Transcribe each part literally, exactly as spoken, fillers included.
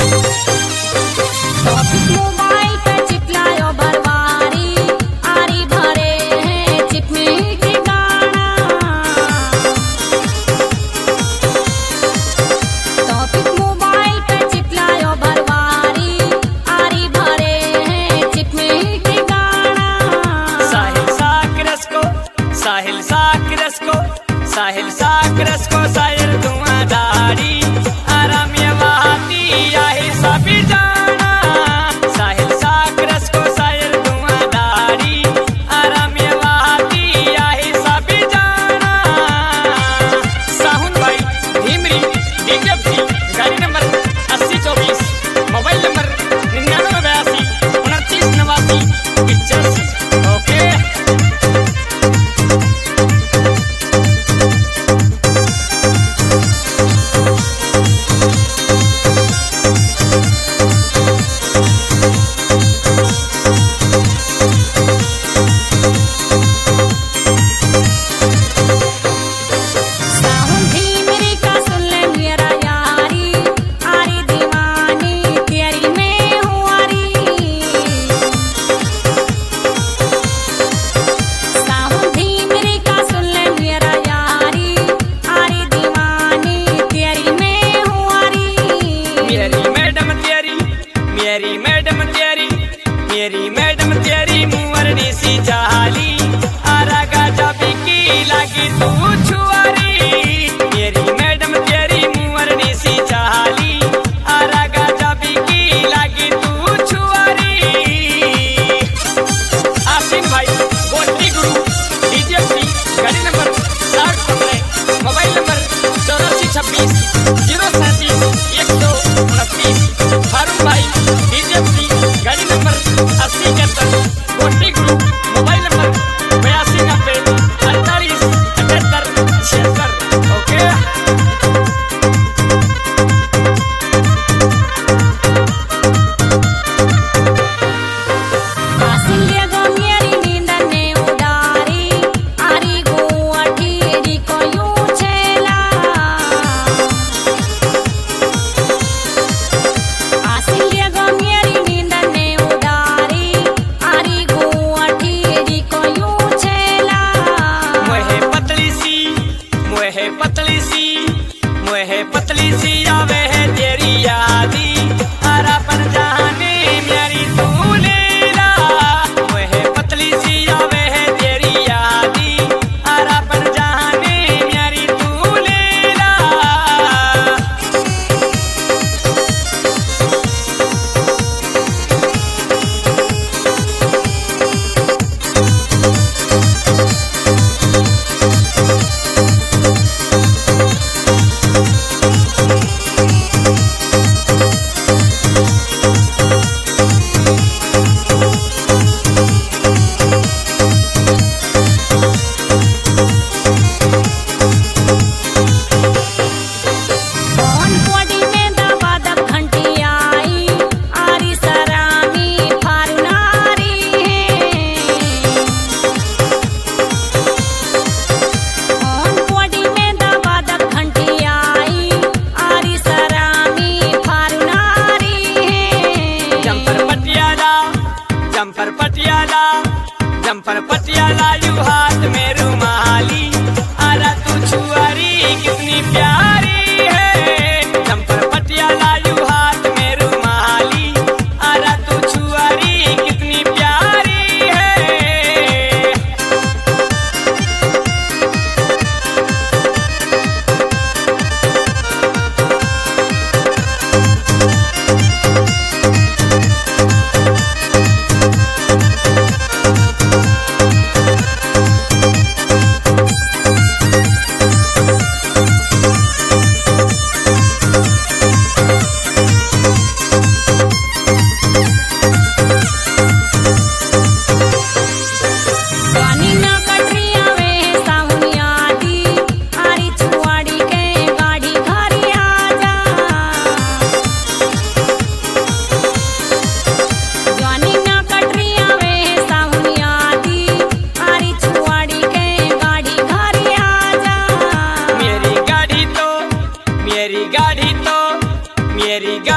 Mobile पे चिपलायो भरवारी, आरी भरे हैं चिप में ठिकाना। टॉपिक मोबाइल पे चिपलायो भरवारी, आरी भरे हैं चिप में ठिकाना। साहिल साकरस को साहिल साकरस को साहिल साकरस को शायर धुआंधारी आराम ये वाती आहे सभी जाना। साहिल साकरस को शायर धुआंधारी आराम ये वाती आहे सभी जाना। साहुन भाई धीमरी डीजेपी गाड़ी नंबर अस्सी चौबीस, मोबाइल नंबर निन्यानवे बयासी उनतीस नवासी पिचासी। ओके साहुन धीमरी का सुन ले मेरा यारी, आरी दीवानी तेरी में हूँ आरी। साहुन धीमरी का सुन ले मेरा यारी, आरी दीवानी तेरी में हूँ आरी। मेरी मैडम तेरी मेरी मैडम तेरी मेरी मैडम तेरी मुअरनी सी चाली आरा गाजा बिकी लगी तू छुआरी। मेरी मैडम तेरी मुअरनी सी चाली आरा गाजा बिकी लगी तू छुआरी। आसिम भाई गोष्ठी गुरु डीजेपी गाड़ी नंबर साठ पंद्रह, मोबाइल नंबर चौरासी छब्बीस जीरो सैंतीस एक सौ उनतीस। फारूक भाई डीजेपी गाड़ी नंबर अस्सी इकहत्तर, गोष्ठी गुरु मोबाइल नंबर बयासी नब्बे अड़तालीस अठहत्तर छिहत्तर। ओके आसिलिया गो मेरी नींद ने उडारी, आरी गो अठीरी को यूं छेला। आसिलिया गो मेरी नींद ने उडारी, आरी गो अठीरी को यूं छेला। मोहे पतली सी मोहे पतली सी मोहे पतली सी आवे है तेरी यादी आरा पर जाने मेरी तू लीला। मोहे पतली सी आवे है तेरी यादी आरा पर जाने मेरी तू लीला। कौन बॉडी में दबा दब घंटी आई, आरी सरामी फारुनारी है। कौन बॉडी में दबा दब घंटी आई, आरी सरामी फारुनारी है। Jumper Patiala jumper Patiala jumper Patiala यू हाथ में रुमाली आरा तू छुआरी कितनी प्यारी है। जम्पर पटियाला यू हाथ में रुमाली आरा तू छुआरी कितनी प्यारी है।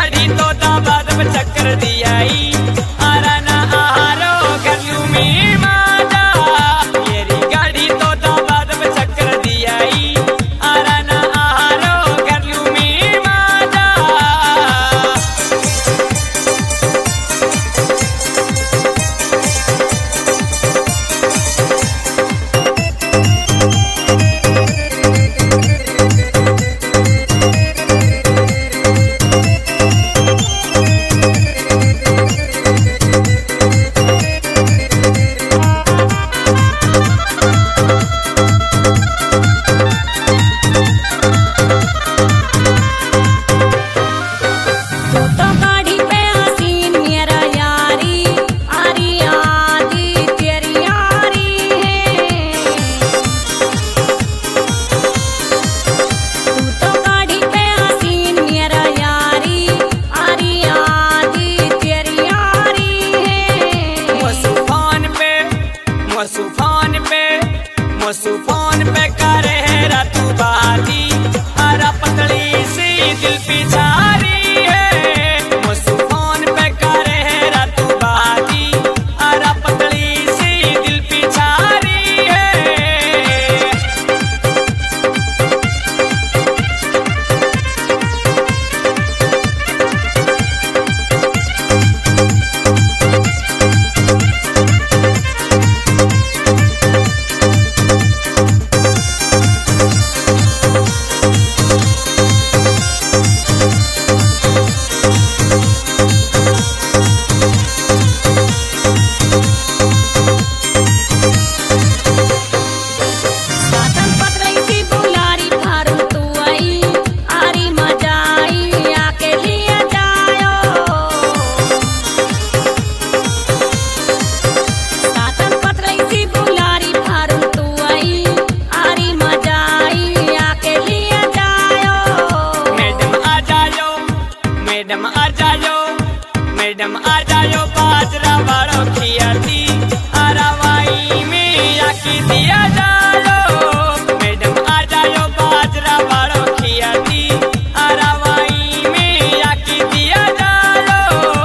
गाड़ी तो दाबाद में चक्कर दियाई आरा ना आहारो गलू में माजा मेरी गाड़ी तो दाबाद में चक्कर दियाई आरा ना आहारो गलू में माजा सुफान पे करे है रातू बाती आरा पतली सी दिल पिछारी है सुफान पे करे है रातू बाती आरा पतली सी दिल पिछारी है मैडम आ जायो मैडम आ जायो बाजरा वालों खियाती आरावाई में आकी दिया जालो मैडम आ जायो बाजरा वालों खियाती आरावाई में आकी दिया जालो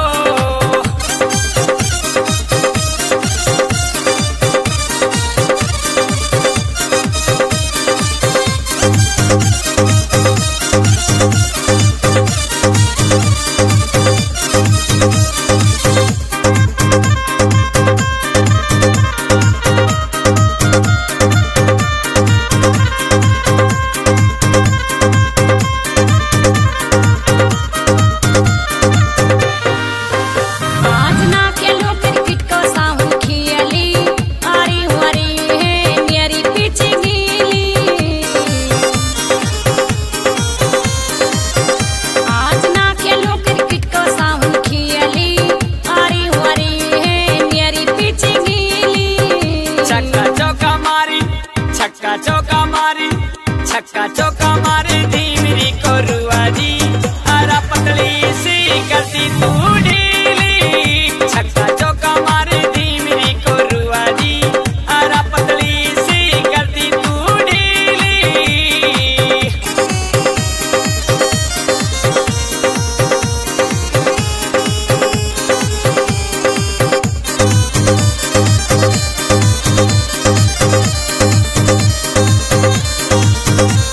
छक्का चौका मारी छक्का चौका मारी धीमरी को रुआजी आरा पतली सी करती तू ढीली छक्का चौका मारी धीमरी को रुआजी आरा पतली सी करती तू ढीली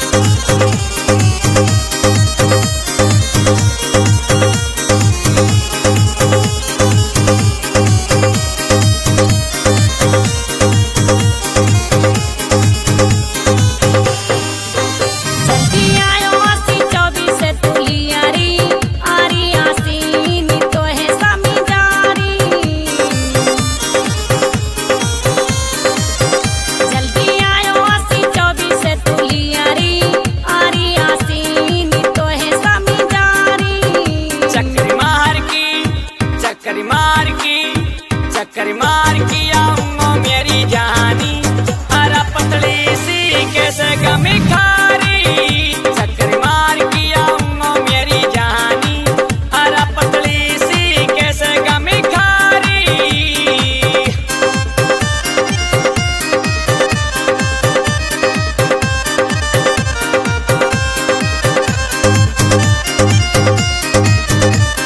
We'll be right back.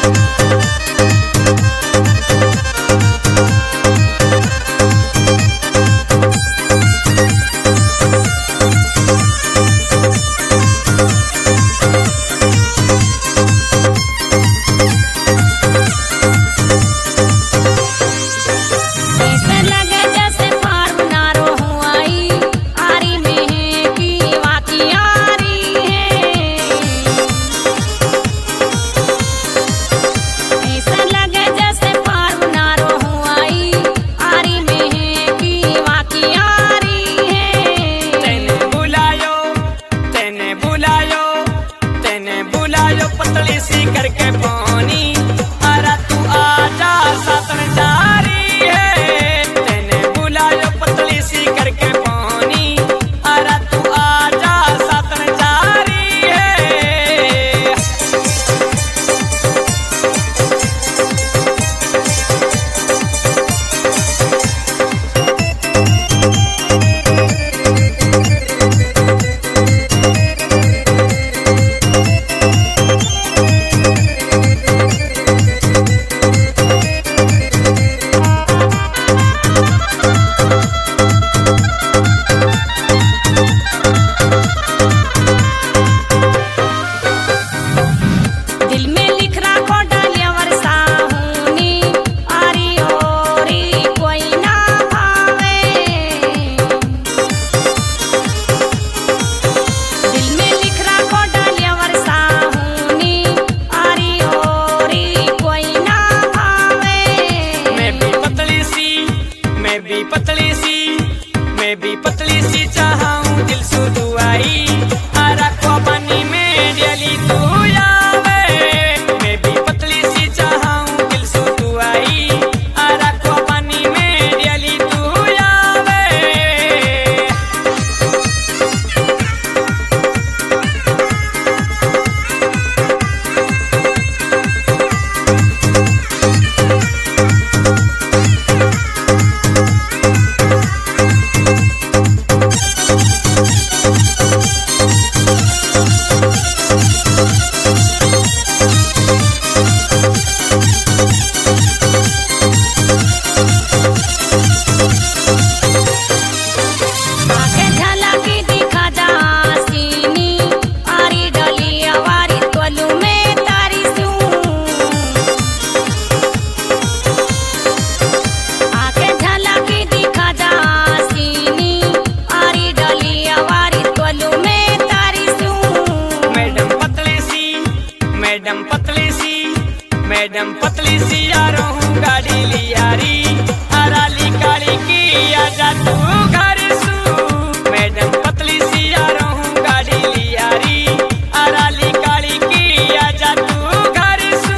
Madam पतली सी यारो हूँ गाड़ी लियारी अराली काली की आजा तू घर सू। मैडम पतली सी यारो हूँ गाड़ी लियारी अराली काली की आजा तू घर सू।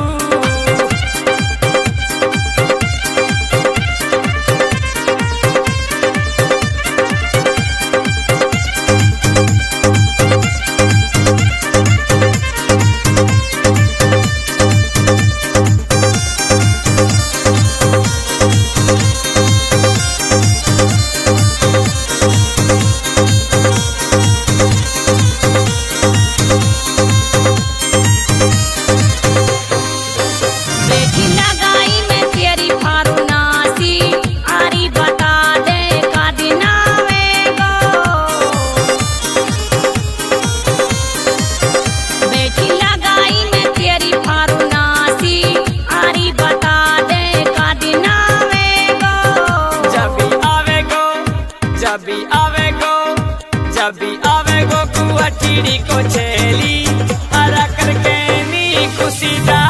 जबी आवेगो जबी आवेगो कुआ टीड़ी को छेली अरा करके नी खुशी दा